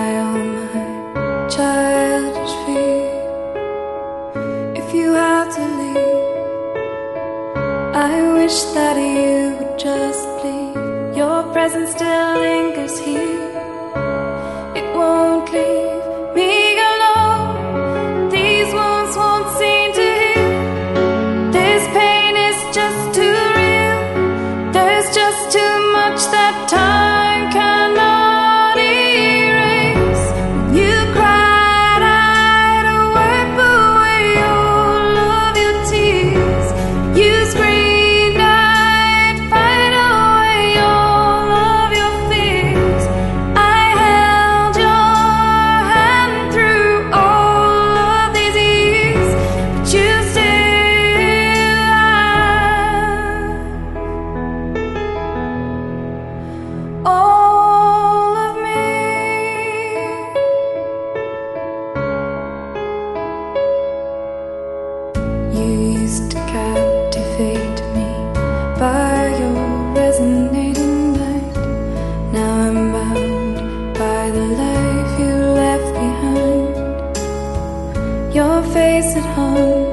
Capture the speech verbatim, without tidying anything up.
dry all my childish fear. If you had to leave, I wish that you would just leave. Your presence still lingers here. It won't leave me alone. These wounds won't seem to heal. This pain is just too real. There's just too much that time cannot erase. You cried, I'd wipe away all of your tears. You screamed, I'd fight away all of your fears. I held your hand through all of these years, but you still have all of me. You used to captivate me by your resonating light. Now I'm bound by the life you left behind. Your face at home